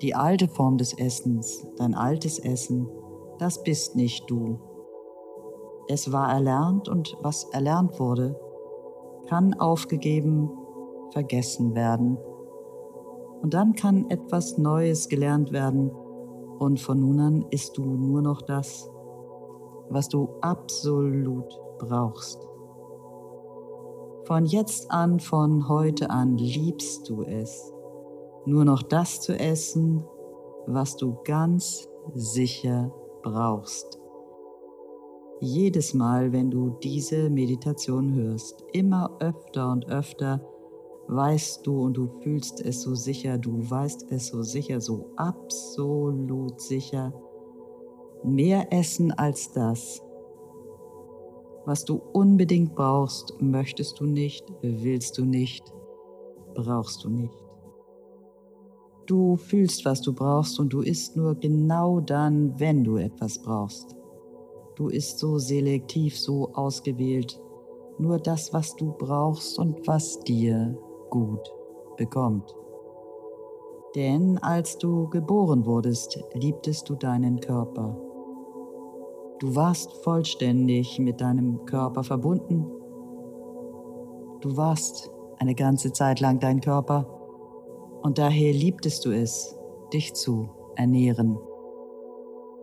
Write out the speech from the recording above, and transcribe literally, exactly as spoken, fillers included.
Die alte Form des Essens, dein altes Essen, das bist nicht du. Es war erlernt und was erlernt wurde, kann aufgegeben, vergessen werden. Und dann kann etwas Neues gelernt werden und von nun an isst du nur noch das, was du absolut brauchst. Von jetzt an, von heute an liebst du es, nur noch das zu essen, was du ganz sicher brauchst. Jedes Mal, wenn du diese Meditation hörst, immer öfter und öfter, weißt du und du fühlst es so sicher, du weißt es so sicher, so absolut sicher. Mehr essen als das, was du unbedingt brauchst, möchtest du nicht, willst du nicht, brauchst du nicht. Du fühlst, was du brauchst und du isst nur genau dann, wenn du etwas brauchst. Du isst so selektiv, so ausgewählt, nur das, was du brauchst und was dir gut bekommt. Denn als du geboren wurdest, liebtest du deinen Körper. Du warst vollständig mit deinem Körper verbunden. Du warst eine ganze Zeit lang dein Körper und daher liebtest du es, dich zu ernähren.